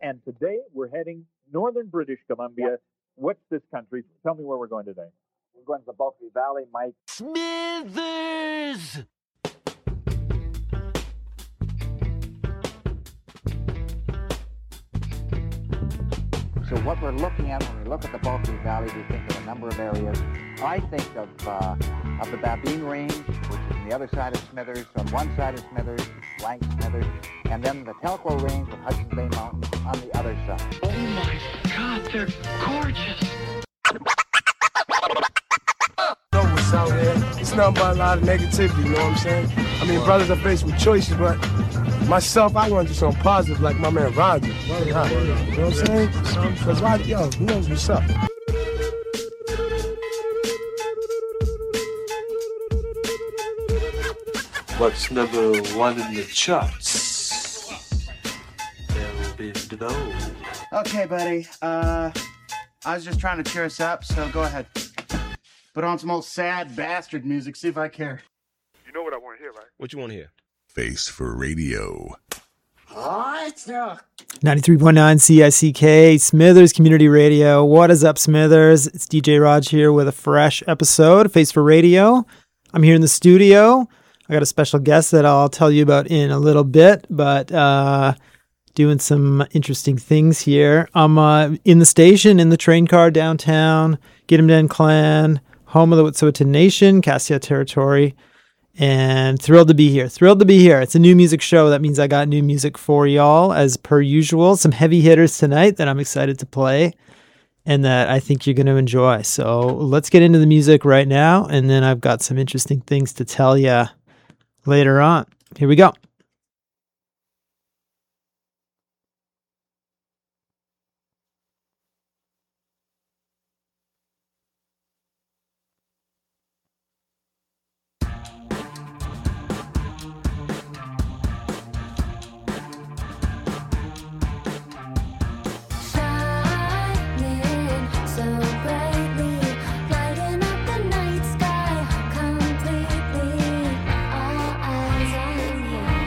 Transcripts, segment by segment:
And today we're heading northern British Columbia. Yep. What's this country? Tell me where we're going today. We're going to the Bulkley Valley, Mike. Smithers! So what we're looking at when we look at the Bulkley Valley, we think of a number of areas. I think of the Babine Range, which is on the other side of Smithers. On one side of Smithers, blank Smithers, and then the Telkwa Range with Hudson's Bay Mountains on the other side. Oh my God, they're gorgeous! Know what's out here. It's nothing but a lot of negativity, you know what I'm saying? I mean, brothers are faced with choices, but myself, I want to do something positive like my man Roger. You know what I'm saying? Because Roger, yo, he knows what's up. What's number one in the charts? There'll be no. Okay, buddy. I was just trying to cheer us up, so go ahead. Put on some old sad bastard music, see if I care. You know what I want to hear, right? What you want to hear? Face for Radio. 93.9 CICK, Smithers Community Radio. What is up, Smithers? It's DJ Raj here with a fresh episode of Face for Radio. I'm here in the studio. I got a special guest that I'll tell you about in a little bit, but doing some interesting things here. I'm in the station, in the train car downtown, Gidimt'en Clan, home of the Wet'suwet'en Nation, Cassia Territory, and thrilled to be here. Thrilled to be here. It's a new music show. That means I got new music for y'all, as per usual. Some heavy hitters tonight that I'm excited to play and that I think you're going to enjoy. So let's get into the music right now, and then I've got some interesting things to tell you later on. Here we go. All eyes on you.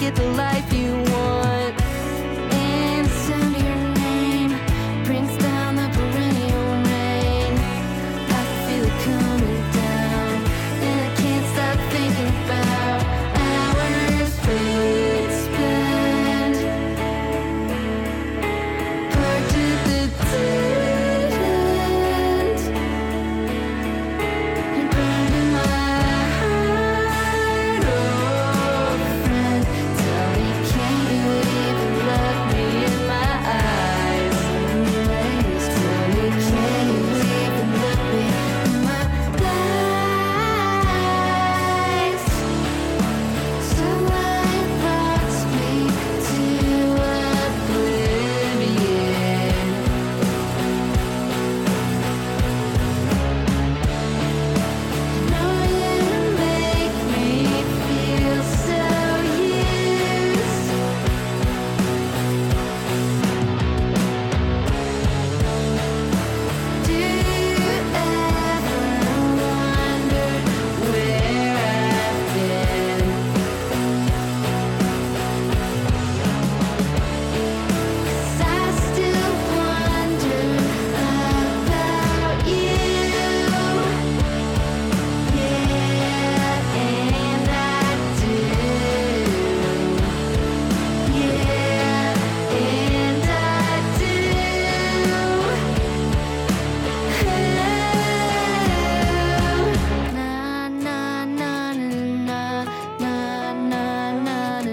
get the life you want. And the sound of your name brings down the perennial rain. I can feel it coming down, and I can't stop thinking about hours we'd spend parked at the dead end and burned in my heart. Oh, friend, tell me, can you even look me in my eyes? Please tell me, can you even look me in my eyes? So my thoughts lead to oblivion. No, you make me feel so used. Do you ever wonder where I've been? 'Cause I still wonder about you. Yeah, and I do. Yeah, and I do. Na na na na na na na na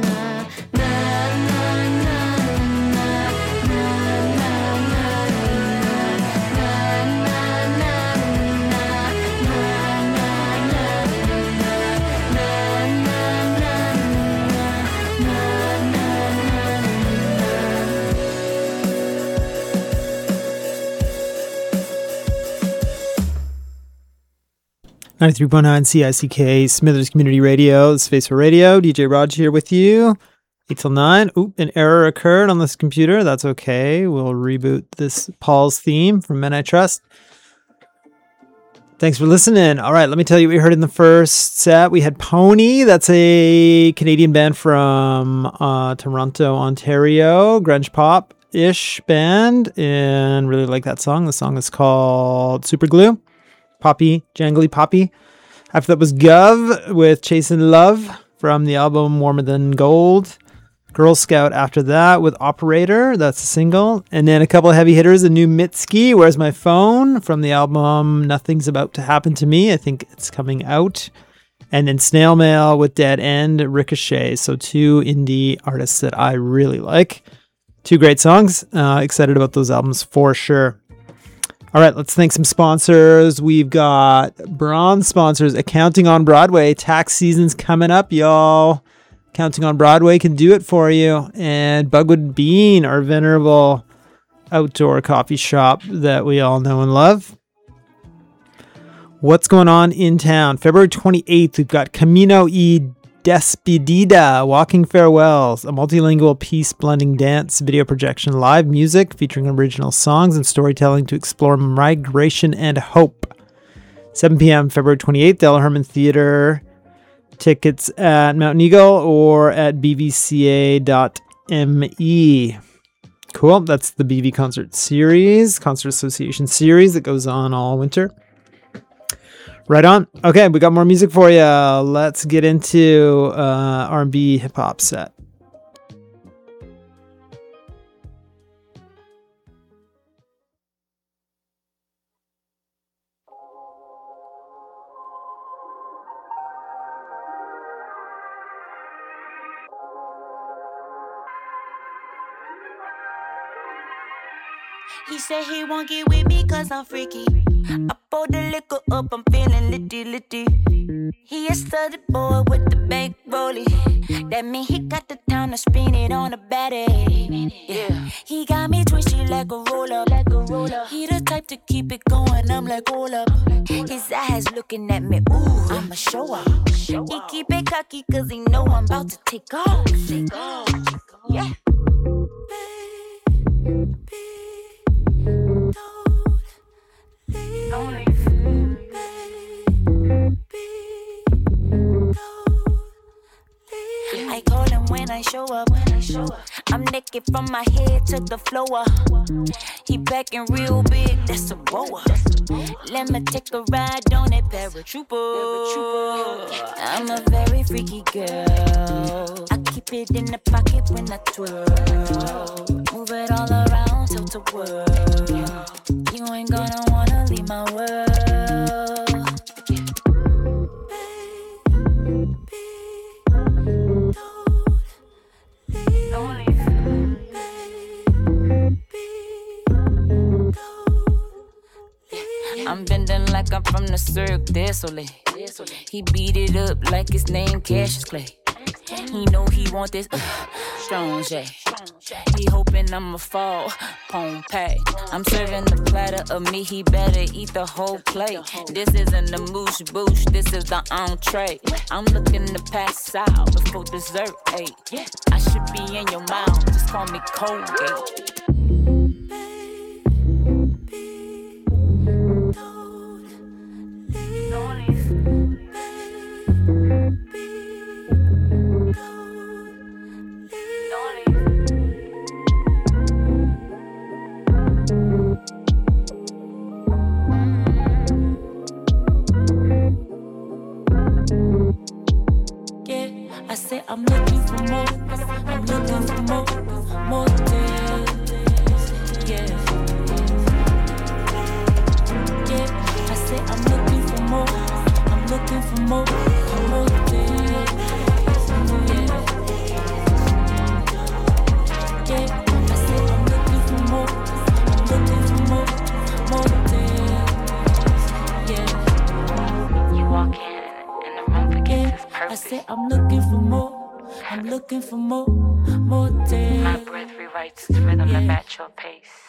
Nah, 93.9 CICK, Smithers Community Radio. This is Face for Radio. DJ Raj here with you. 8 till 9. Oop, an error occurred on this computer. That's okay. We'll reboot this Paul's theme from Men I Trust. Thanks for listening. All right, let me tell you what we heard in the first set. We had Pony. That's a Canadian band from Toronto, Ontario. Grunge pop-ish band. And really like that song. The song is called Super Glue. Poppy, jangly poppy. After that was Gov with Chasin' Love from the album Warmer Than Gold. Girl Scout after that with Operator. That's a single. And then a couple of heavy hitters. A new Mitski, Where's My Phone? From the album Nothing's About to Happen to Me. I think it's coming out. And then Snail Mail with Dead End, Ricochet. So 2 indie artists that I really like. 2 great songs. Excited about those albums for sure. All right, let's thank some sponsors. We've got bronze sponsors. Accounting on Broadway. Tax season's coming up, y'all. Accounting on Broadway can do it for you. And Bugwood Bean, our venerable outdoor coffee shop that we all know and love. What's going on in town? February 28th, we've got Camino y Despedida, Walking Farewells, a multilingual piece blending dance, video projection, live music featuring original songs and storytelling to explore migration and hope. 7 p.m. February 28th, Ella Herman Theater. Tickets at Mountain Eagle or at bvca.me. Cool. That's the BV Concert Series, Concert Association Series that goes on all winter. Right on. Okay, we got more music for you. Let's get into R&B hip-hop set. He said he won't get with me cause I'm freaky. I pour the liquor up, I'm feeling litty litty. He a study boy with the bank rollie. That mean he got the time to spin it on a baddie. Yeah, he got me twisty like a roll up. He the type to keep it going, I'm like hold up. His eyes looking at me, ooh, I'ma show up. He keep it cocky cause he know I'm about to take off. Yeah. I call him show up. I'm naked from my head to the floor. He backing real big, that's a boa. Let me take a ride on that paratrooper. I'm a very freaky girl. I keep it in the pocket when I twirl. Move it all around, tilt the world. You ain't gonna wanna leave my world. I'm bending like I'm from the Cirque du Soleil. He beat it up like his name Cassius Clay. He know he want this strong J. He hoping I'ma fall, Pompeii. I'm serving the platter of me, he better eat the whole plate. This isn't the moosh boosh, this is the entree. I'm looking to pass out before dessert, ayy. I should be in your mouth, just call me Colgate. I say I'm looking for more. I'm looking for more days. Yeah. Yeah. I say I'm looking for more. I'm looking for more days. Yeah. Yeah. I say I'm looking for more. I'm looking for more days. Yeah. You walk in and the room begins is perfect. I say I'm looking for more. I'm looking for more days. My breath rewrites its rhythm to match your pace.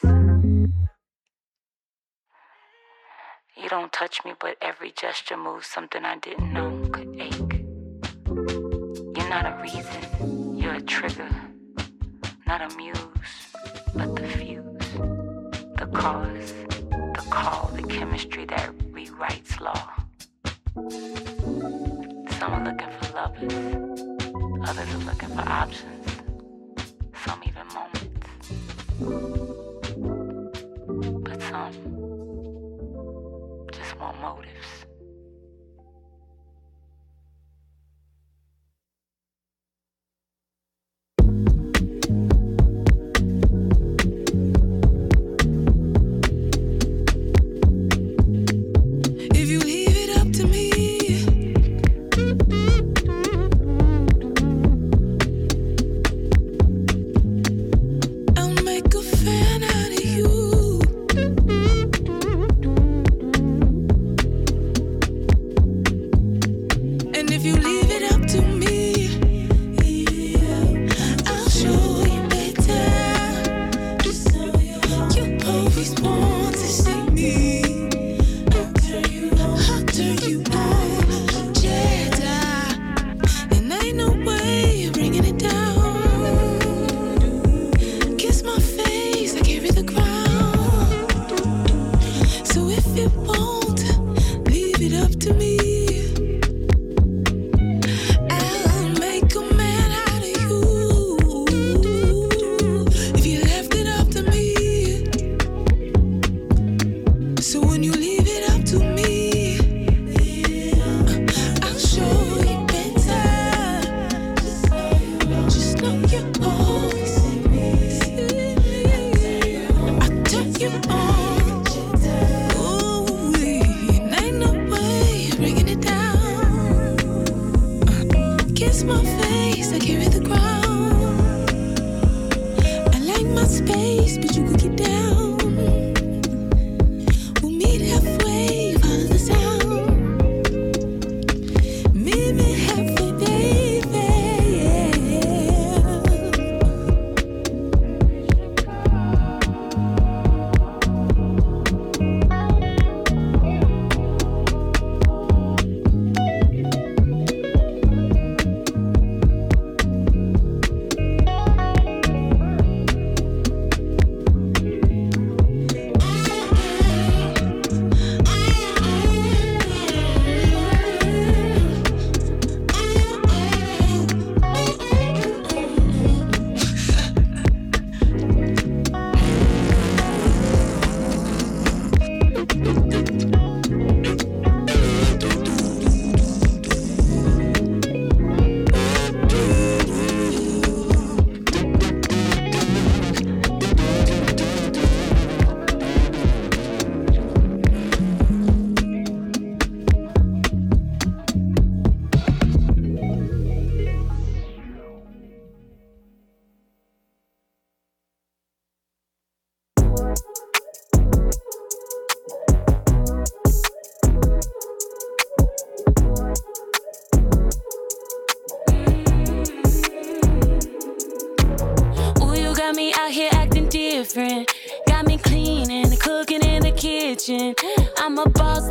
You don't touch me, but every gesture moves something I didn't know could ache. You're not a reason, you're a trigger. Not a muse, but the fuse. The cause, the call, the chemistry that rewrites law. Some are looking for lovers. Others are looking for options, some even moments. But some just want motives.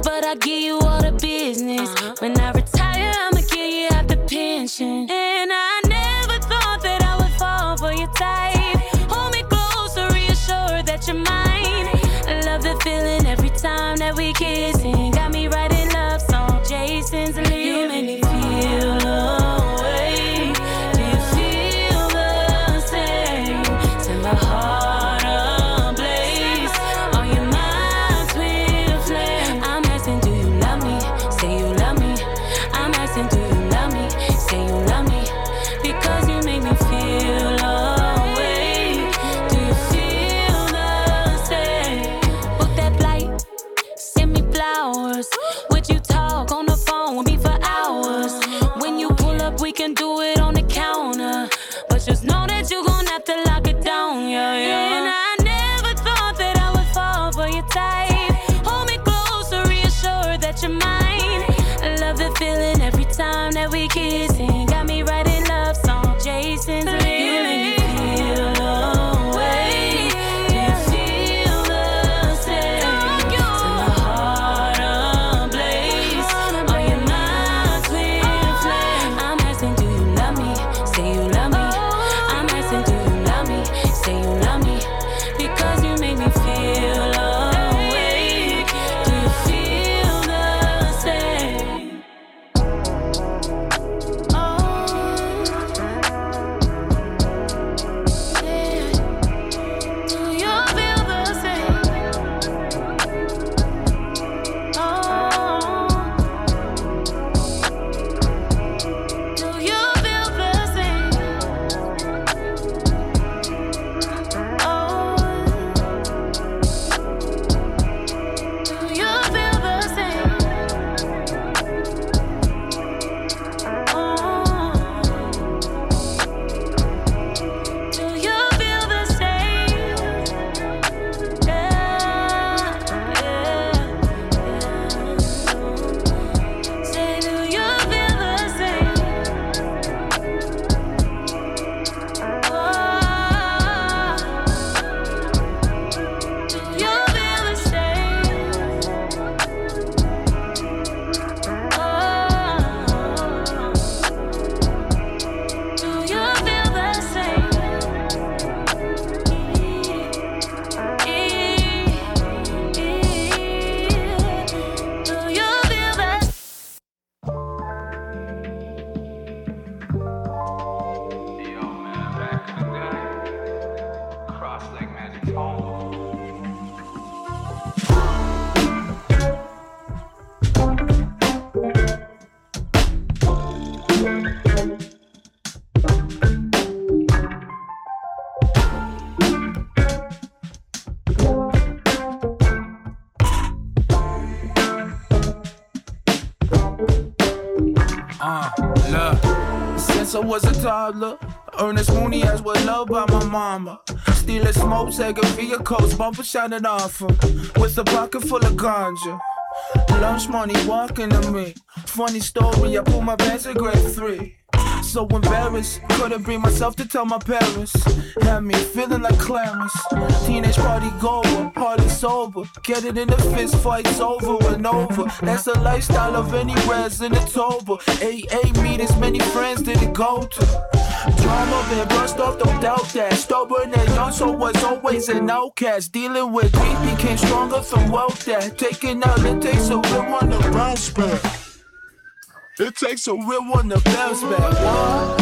but I give you all the business. When I retire, I'ma give you half the pension. And I never thought that I would fall for your type. Hold me closer, reassure that you're mine. I love the feeling every time that we kissing. Got me writing love song, Jason's lyrics. You make me feel away. Do you feel the same? Set my heart ablaze. On your mind, twin flame. I'm asking, do you love me? Say you love me. I'm asking, do you love me? Say you love me. Because you make me feel away. Do you feel the same? Book that flight, send me flowers. Would you talk on the phone with me for hours? When you pull up, we can do it on the counter. But just know that you gon' have to lock it down, yeah, yeah. And I never thought that I would fall for your type. Hold me closer, reassure that you're mine. I love the feeling every time that we kissing. Got me writing love song, Jason's lyrics. You make me feel away. Do you feel the same? Set my heart ablaze. On your mind, twin flame. I'm asking, do you love me? Say you love me. I'm asking, do you love me? Say you love me. Because you make me feel away. Do you feel the same? Do you feel the same? Do you feel the same? Do you feel the same? Do you feel the same? Yeah, yeah. Say, do you feel the same? Do you feel the same? Do you feel the same? Do you feel the Look, since I was a toddler, Ernest Mooney as was loved by my mama. Stealing smoke, taking vehicles, bumper shining off her, with a pocket full of ganja. Lunch money walking to me. Funny story, I pulled my pants in grade 3. So embarrassed, couldn't bring myself to tell my parents. Had me feeling like Clarence. Teenage party goer, hardly sober. Get it in the fist fights over and over. That's the lifestyle of any resident over. AA meetings, many friends didn't go to. Drama been brushed off, don't doubt that. Stubborn and young, so was always an outcast. Dealing with grief became stronger from wealth that. Taking out, it takes a real one to bounce back. It takes a real one to bounce back. What?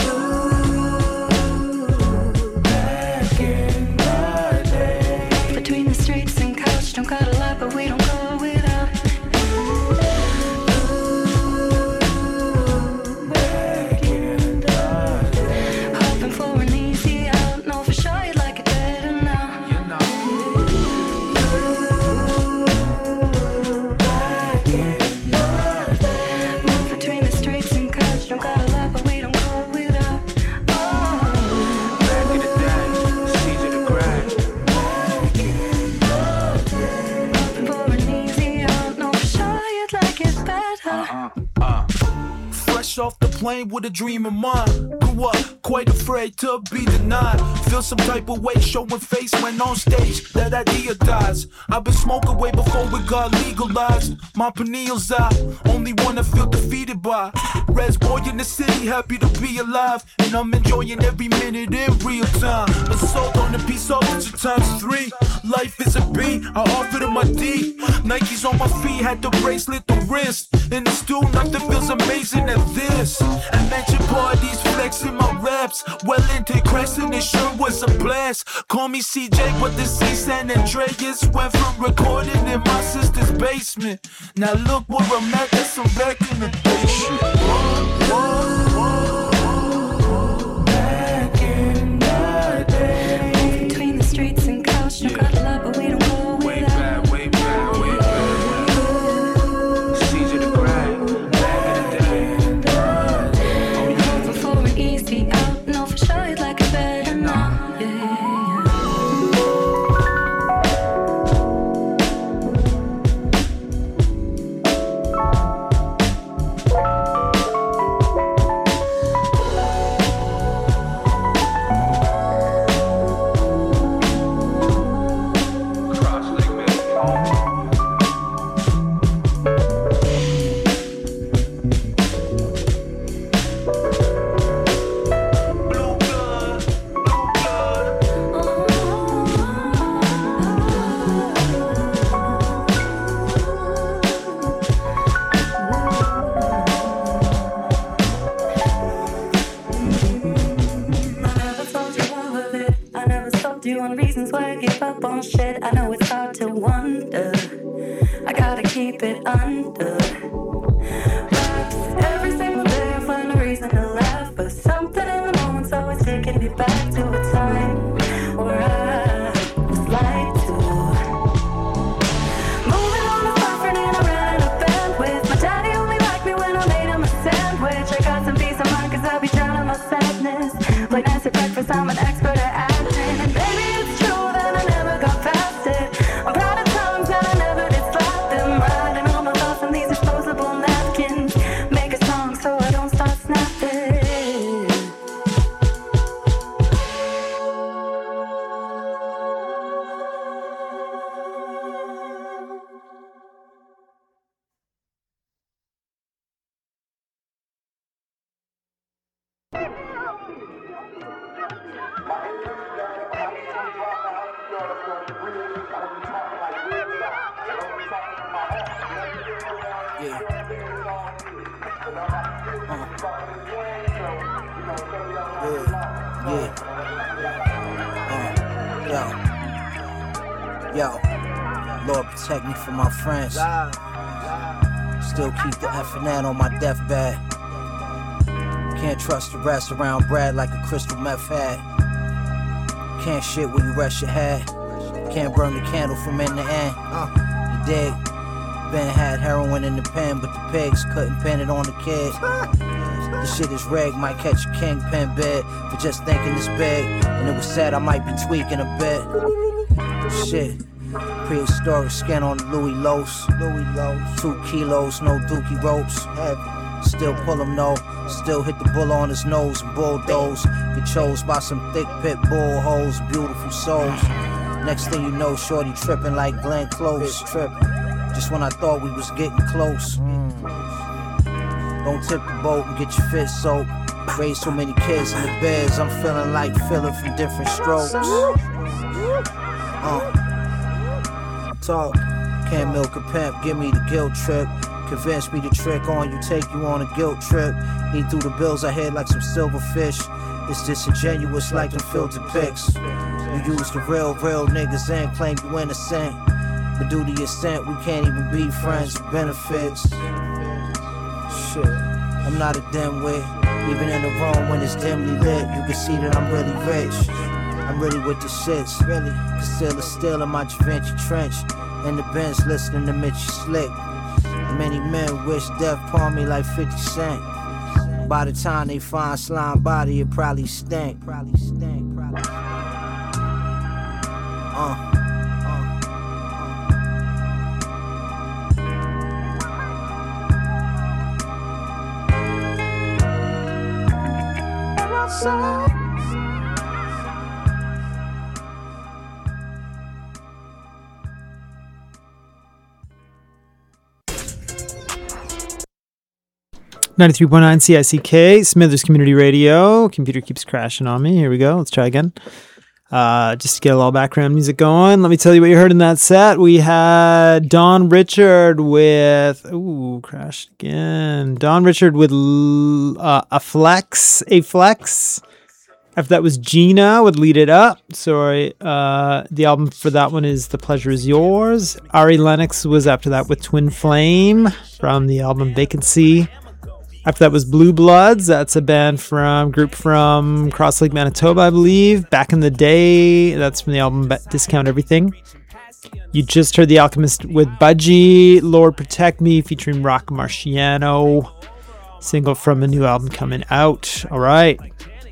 Back in the day. Between the streets and couch, don't got a lot, but we don't go without. Back in the day. Hoping for an easy out, know for sure you'd like it better now. You know. Back in the day. Move between the streets and couch, don't got a lot, but we don't go without. Back in the day. It's easy to grab. Hoping for an easy out, know for sure you'd like it better. Fresh off the plane with a dream in mind. Grew up quite afraid to be denied. Feel some type of way, showing face when on stage. That idea dies. I've been smoking way before we got legalized. My pineal's out, only one I feel defeated by. Res boy in the city, happy to be alive. And I'm enjoying every minute in real time. Assault on the piece off to ×3. Life is a B, I offered him my D. Nikes on my feet, had the bracelet, the wrist. And it's still nothing feels amazing at this. And mention parties, flexing my raps. Well into Crescent, it sure was a blast. Call me CJ, but this ain't San Andreas. Went from recording in my sister's basement. Now look where I'm at, that's some back in the day shit. Back in the day. Move between the streets and couch. No got a lot, but we don't go Way back, way back, way back. Caesar the Grand, back in the day. before it easy out. No, for sure you'd like it better now. Yeah. Reasons why I give up on shit. I know it's hard to wonder. I gotta keep it under wraps. Every single day I find a reason to laugh, but something in the moment's always taking me back to a time where I was lied to. Moving on is different and I ran in a band with my daddy only liked me when I made him a sandwich. I got some peace of mind cause I'll be drowning my sadness. Play nice at breakfast, I'm an expert at acting. And baby, it's true that I never got past it. I'm proud of times that I never did slap them. Riding all my thoughts on these disposable napkins. Make a song so I don't start snapping. Yo, Lord protect me from my friends. Still keep the F&N on my deathbed. Can't trust the rest around Brad like a crystal meth head. Can't shit when you rest your head. Can't burn the candle from end to end. You dig? Ben had heroin in the pen, but the pigs couldn't pin it on the kid. This shit is rigged, might catch a kingpin bid for just thinking this big. And it was said I might be tweaking a bit. Shit, prehistoric skin on the Louis Los. 2 kilos, no dookie ropes. Still pull him no, still hit the bull on his nose and bulldoze. Get chose by some thick pit bull hoes, beautiful souls. Next thing you know, shorty tripping like Glenn Close. Just when I thought we was getting close. Don't tip the boat and get your fit soaked. Raised so many kids in the beds, I'm feeling like Philip from Different Strokes. Talk, can't milk a pimp, give me the guilt trip. Convince me to trick on you, take you on a guilt trip. Eat through the bills I had like some silverfish. It's disingenuous like them filter pics. You use the real niggas and claim you innocent. But due to your scent, we can't even be friends with benefits. Shit, I'm not a dimwit. Even in the room when it's dimly lit, you can see that I'm really rich. I'm really with the shits, really. Concealer still in my Da Vinci trench. In the bench listening to Mitchie Slick. Many men wish death upon me like 50 Cent. By the time they find slime body, it probably stink. outside. 93.9 CICK, Smithers Community Radio. Computer keeps crashing on me. Here we go. Let's try again. Just to get a little background music going. Let me tell you what you heard in that set. We had Don Richard with... Ooh, crashed again. Don Richard with a flex. After that was Gina with Lead It Up. Sorry. The album for that one is The Pleasure Is Yours. Ari Lennox was after that with Twin Flame from the album Vacancy. After that was Blue Bloods. That's a group from Cross Lake, Manitoba, I believe. Back in the day. That's from the album Discount Everything. You just heard The Alchemist with Budgie. Lord Protect Me featuring Rock Marciano. Single from a new album coming out. All right.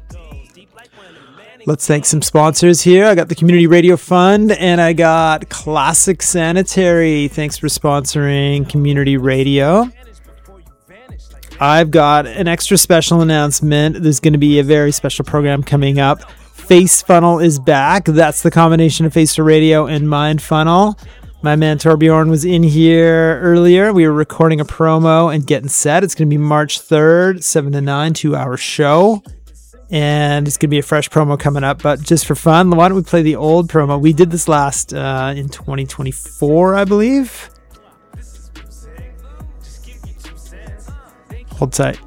Let's thank some sponsors here. I got the Community Radio Fund and I got Classic Sanitary. Thanks for sponsoring Community Radio. I've got an extra special announcement. There's going to be a very special program coming up. Face Funnel is back. That's the combination of Face for Radio and Mind Funnel. My man Torbjorn was in here earlier. We were recording a promo and getting set. It's going to be March 3rd, 7 to 9, 2-hour show. And it's going to be a fresh promo coming up. But just for fun, why don't we play the old promo? We did this last in 2024, I believe. Hold tight.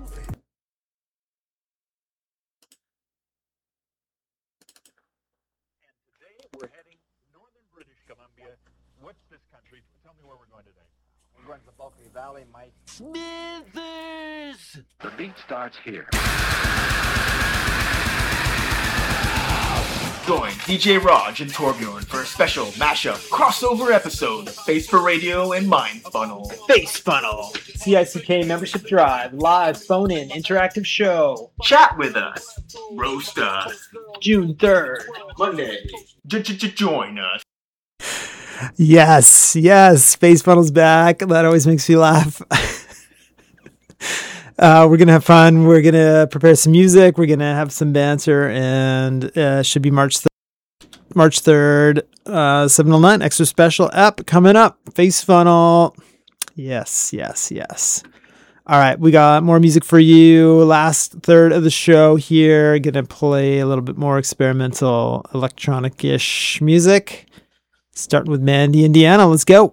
We're heading northern British Columbia. What's this country? Tell me where we're going today. We're going to the Bulkley Valley, Mike. Smithers! The beat starts here. Join DJ Raj and Torbjorn for a special mashup crossover episode of Face for Radio and Mind Funnel. Face Funnel. CICK Membership Drive. Live phone-in interactive show. Chat with us. Roast us. June 3rd. Monday. Join us. Yes. Face Funnel's back. That always makes me laugh. We're going to have fun. We're going to prepare some music. We're going to have some banter. And should be March 3rd, 7 to 9. Extra special app coming up. Face Funnel. Yes. All right. We got more music for you. Last third of the show here. Going to play a little bit more experimental electronic-ish music. Starting with Mandy, Indiana. Let's go.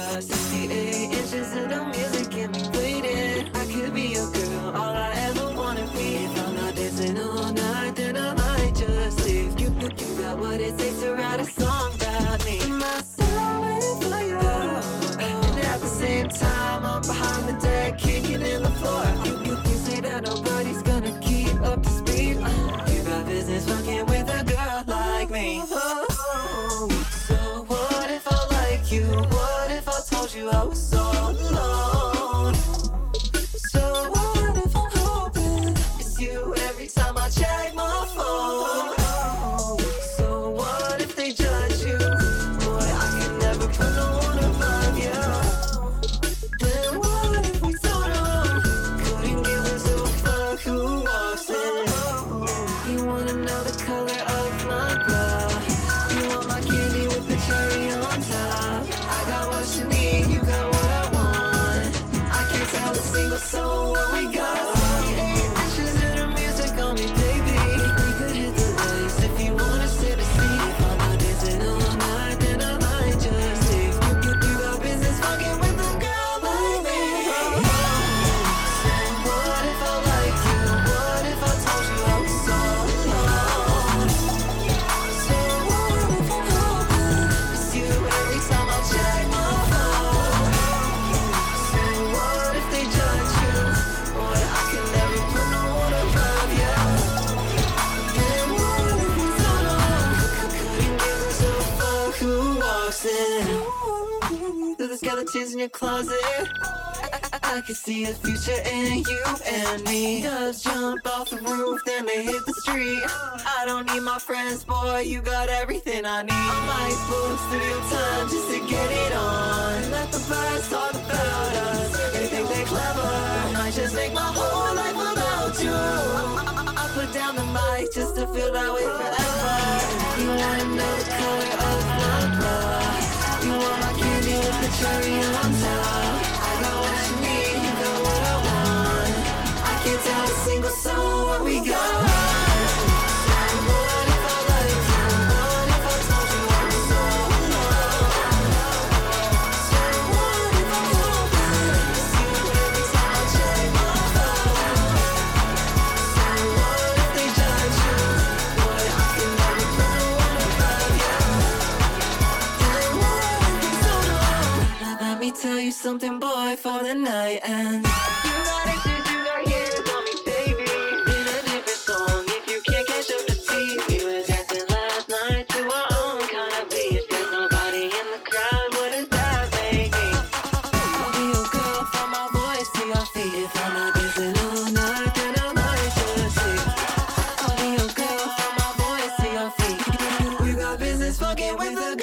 got 68 inches of the music in me waiting. I could be your girl, all I ever wanna be. If I'm not dancing all night, then I might just leave. You got what it takes to write a song about me. My soul waiting for you. And at the same time, I'm behind the deck, kicking in the floor. You say that nobody's gonna keep up to speed. You got business fucking with a girl like me. So what if I like you? What if I told you I was so alone? So what if I'm hoping it's you every time I check my phone? So what if they judge you? Boy, I can never put no one above you. Then what if we told them? Couldn't give a fuck who walks in. You wanna know the color of my blood? You want my candy with the cherry on top? I got what you need, you got what I want. I can't tell a single soul what we got. Ashes in the music on me, baby. We could hit the lights if you wanna sit a seat. If I'm not dancing all night, then I might just leave. You got business fucking with a girl like me. So what if I like you? What if I told you I was so alone? So what if I'm hoping it's you every time I check my phone? So what if they judge you? Boy, I can never put no one above you. Then what if we told them? Couldn't give us a fuck who walks in. Through the skeletons in your closet, I can see a future in you and me. Doves jump off the roof, then they hit the street. I don't need my friends, boy, you got everything I need. I might book studio time just to get it on. Let the birds talk about us, they think they're clever. Might just make my whole life about you. I put down the mic just to feel that way forever. You wanna know the color of my blood? You want my candy with the cherry on top? I got what you need, you got what I want. I can't tell a single soul what we got. So what if I like you? What if I told you I was so alone? So what if I'm hoping it's you every time I check my phone? So what if they judge you? Boy, I can never put no one above you. Then what if we told them? Let me tell you something, boy, for the night ends. You got issues, you got years on me, baby. In a different song, if you can't catch up the tea. We were dancing last night to our own kind of beat. There's nobody in the crowd, what does that make me? I'll be your girl from my voice to your feet. If I'm not dancing all night, then I might just sleep. I'll be your girl from my voice to your feet. We got business fucking with the girl.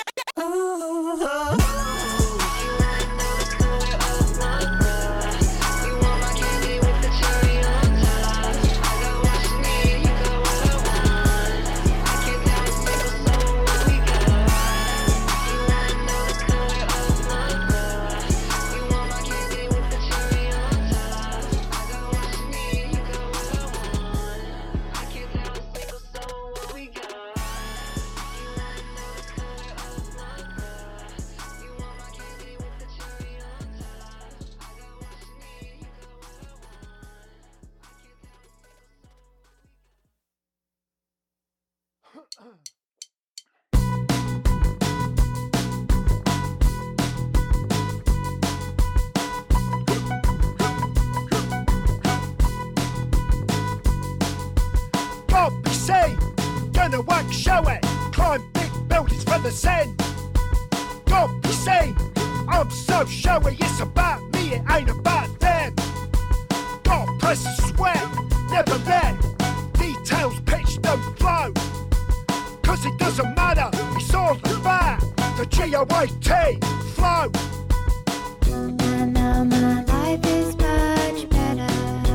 God be seen, gonna work show it, climb big buildings for the sin. God be seen, I'm so showy, it's about me, it ain't about them. God press and sweat, never let details pitch them flow. Cause it doesn't matter, it's all about the GOAT flow. And now my life is much better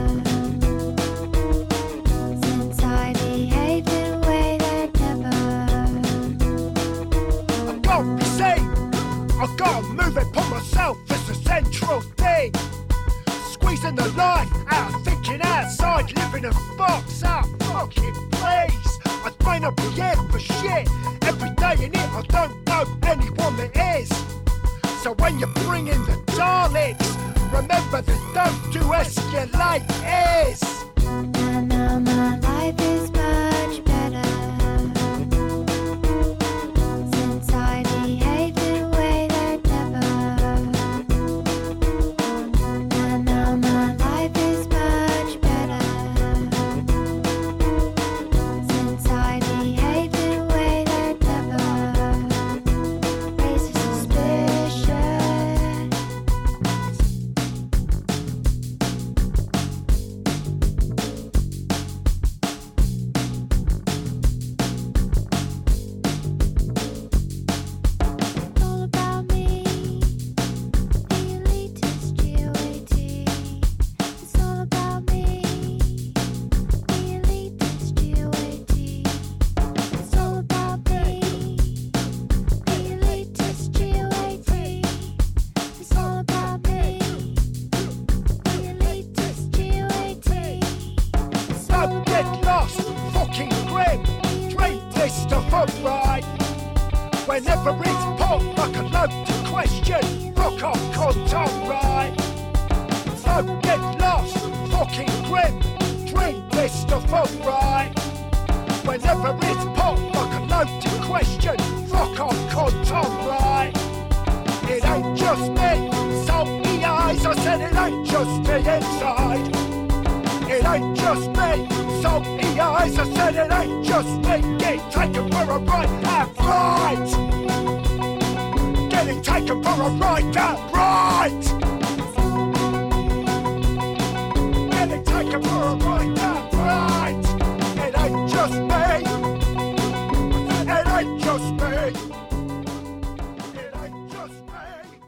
since I behaved in a way that never. I've got to see, I've got to move it, put myself as a central thing. Squeezing the life out of thinking outside, living a box up, fucking please. I may not be here for shit, every day in it I don't know anyone that is. So when you bring in the Daleks, remember that don't do escalate is. And now my life is much better since I behaved in a way that never. And now my life is much better since I behaved in a way that never raises suspicion. All about me, the elitist GOAT. It's all about me, the elitist GOAT. It's all about me, the elitist GOAT. It's all about me, the elitist GOAT. Don't get lost, fucking grim. Treat this stuff upright. Whenever it's put like a loaded question, fuck off, cunt, alright. Don't get lost, fucking grim. Treat this stuff upright. Whenever it's put like a loaded question, fuck off, cunt, alright. It ain't just me, salty eyes. I said it ain't just me inside. It ain't just me, salty eyes. I said it ain't just me. Get taken for a ride, that's right. Getting taken for a ride, that's right. Getting taken for a ride, that's right. It ain't just me. It ain't just me. It ain't just me.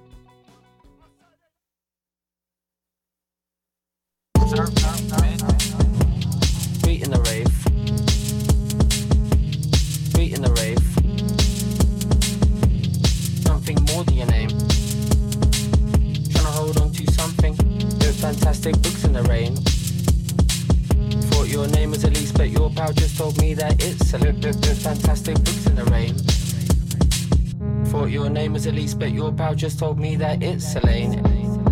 Sweet in the rave. Sweet in the rave. Something more than your name. Tryna hold on to something. Doing fantastic books in the rain. Thought your name was Elise, but your pal just told me that it's a doing fantastic books in the rain. Thought your name was Elise, but your pal just told me that it's Elaine.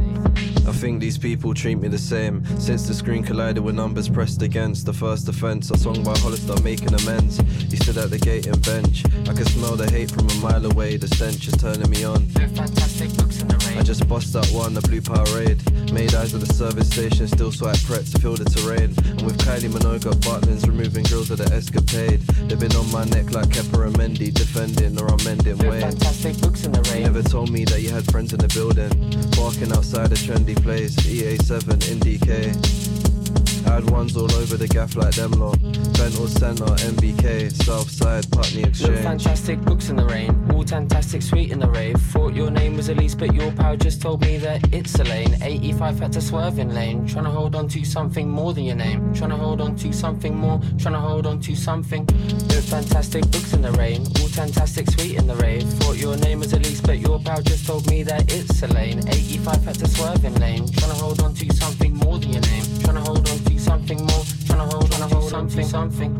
I think these people treat me the same. Since the screen collided with numbers pressed against the first offence, a song by Hollister making amends. He stood at the gate and bench. I could smell the hate from a mile away. The stench is turning me on. Fantastic books in the rain. I just bust that one, the blue Powerade. Made eyes at the service station, still swipe preps to feel the terrain. And with Kylie Minogue got Butlins, removing grills of the escapade. They've been on my neck like Kepper and Mendy, defending or amending way. Fantastic books in the rain. Never told me that you had friends in the building, barking outside a trendy place. EA7 in DK. I had ones all over the gaff like them lot. Bental Centre, MBK, Southside, Putney Exchange. Look fantastic books in the rain. All fantastic sweet in the rave. Thought your name was Elise, but your pal just told me that it's Elaine. 85 had to swerve in lane. Tryna hold on to something more than your name. Tryna hold on to something more. Tryna hold on to something. Look fantastic books in the rain. All fantastic sweet in the rave. Thought your name was Elise, but your pal just told me that it's Elaine. 85 had to swerve in lane. Tryna hold on to something more than your name. Tryna hold on to something more. Tryna hold on to something.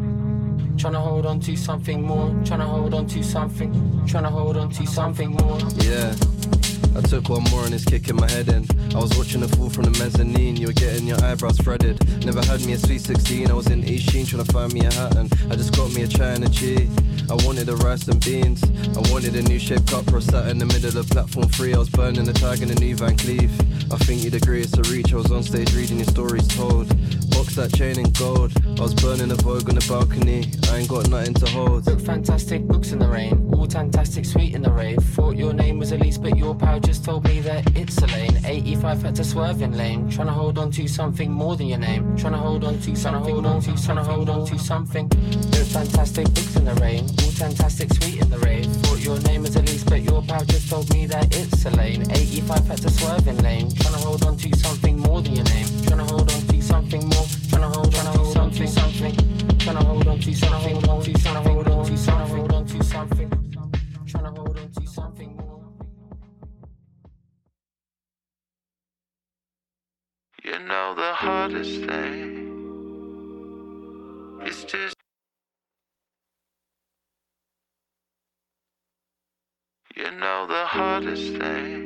Tryna hold on to something more. Tryna hold on to something. Tryna hold on to something more. Yeah. I took one more and it's kicking my head in. I was watching the fall from the mezzanine. You were getting your eyebrows threaded. Never had me a sweet 16. I was in East Sheen trying to find me a hat, and I just got me a chai and a G. I wanted a rice and beans. I wanted a new shaped cup, or sat in the middle of platform 3. I was burning the tag in a new Van Cleef. I think you'd agree it's a reach. I was on stage reading your stories told. Box that chain in gold. I was burning a Vogue on the balcony. I ain't got nothing to hold. Look fantastic books in the rain. All fantastic sweet in the rave. Thought your name was Elise, but your pal just told me that it's Elaine. 85 had to swerve in lane. Tryna hold on to something more than your name. Tryna hold on to something more. Tryna hold on to something. Look fantastic books in the rain. All fantastic sweet in the rave. Thought your name was Elise, but your pal just told me that it's Elaine. 85 had to swerve in lane. Tryna hold on to something more than your name. Tryna hold on to something more. Tryna hold on to something. Tryna hold on to something more. Tryna hold on to something. Tryna hold on to something more. You know the hardest thing is just. You know the hardest hardest thing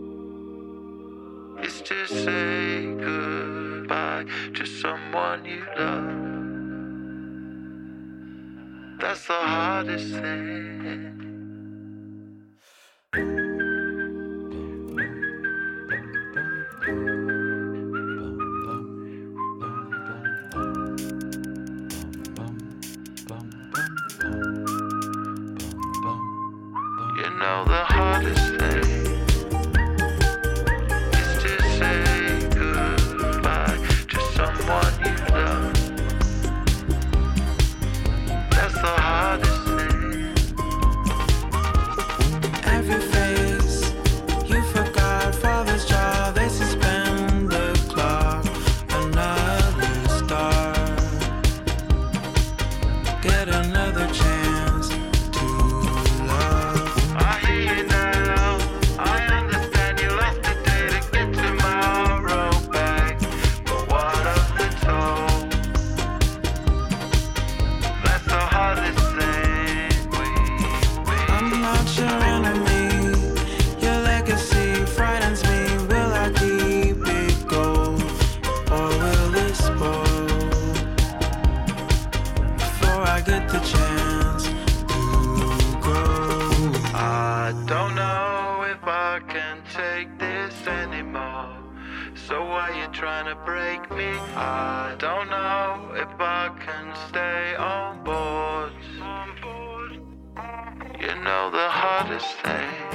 is to say goodbye to someone you love. That's the hardest thing. You know the hardest thing is to say goodbye to someone you love. That's the hardest thing. Every face you forgot, father's job, they suspend the clock. Another star, get another chance to love. I hear you now, I understand you lost the day to get tomorrow back. But what of the toll? That's the hardest thing. I'm not your enemy. Your legacy frightens me. Will I keep it gold, or will it spoil before I get the chance to grow? I don't know if I can take this anymore. So why you trying to break me? I don't know if I can stay on board. You know the hardest thing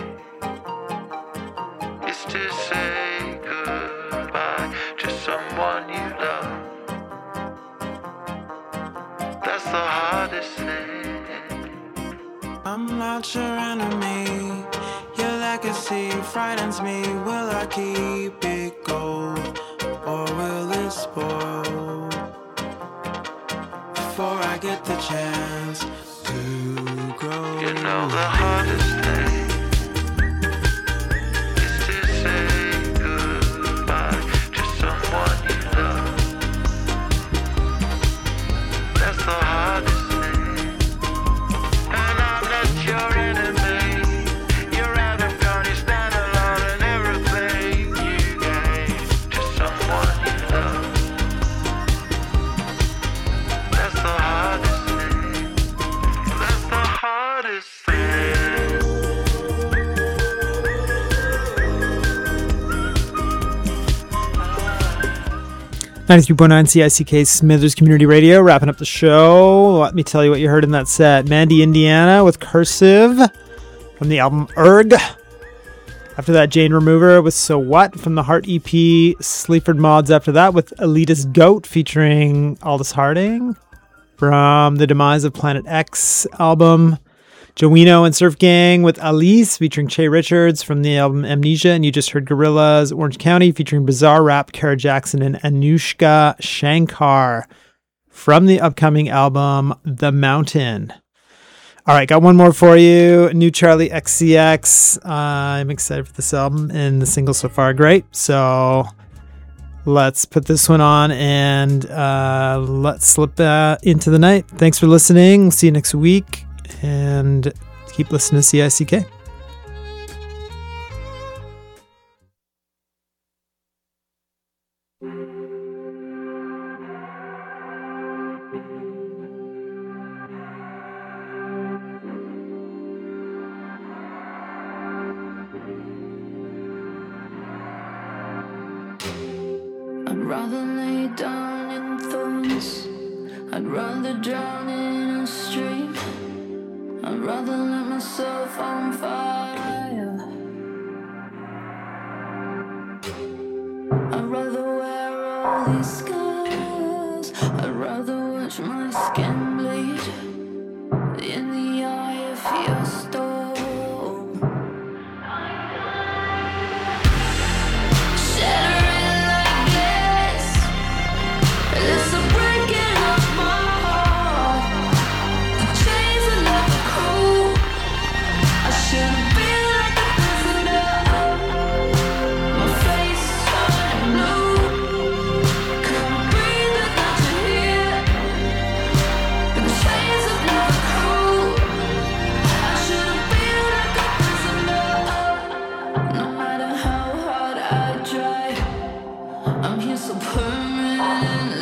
is to say goodbye to someone you love. That's the hardest thing. I'm not your enemy. Your legacy frightens me. Will I keep it gold, or will it spoil before I get the chance to grow? You know the hardest thing is to say goodbye to someone you love. That's the hardest thing. And I'm not your enemy. You're out of gun, you stand alone, and everything you gave to someone you love. That's the hardest thing. That's the hardest thing. 93.9 CICK Smithers Community Radio, wrapping up the show. Let me tell you what you heard in that set. Mandy Indiana with Cursive from the album Erg. After that, Jane Remover with So What from the Heart EP. Sleaford Mods after that with Elitist Goat featuring Aldous Harding from the Demise of Planet X album. Joino and Surf Gang with Alice featuring Che Richards from the album Amnesia. And you just heard Gorillaz Orange County featuring Bizarre Rap, Kara Jackson, and Anushka Shankar from the upcoming album The Mountain. All right, got one more for you. New Charlie XCX. I'm excited for this album, and the singles so far are great. So let's put this one on and let's slip into the night. Thanks for listening. See you next week. And keep listening to CICK. I'd rather lay down in thorns. I'd rather drown in a stream. I'd rather light myself on fire. I'd rather wear all these scars. I'd rather watch my skin bleed in the eye of your storm. Shattering like glass. It's a breaking of my heart. The chains are never cool. I shouldn't be like a prisoner. My face turning blue. Couldn't breathe without you here. I'm here so permanently.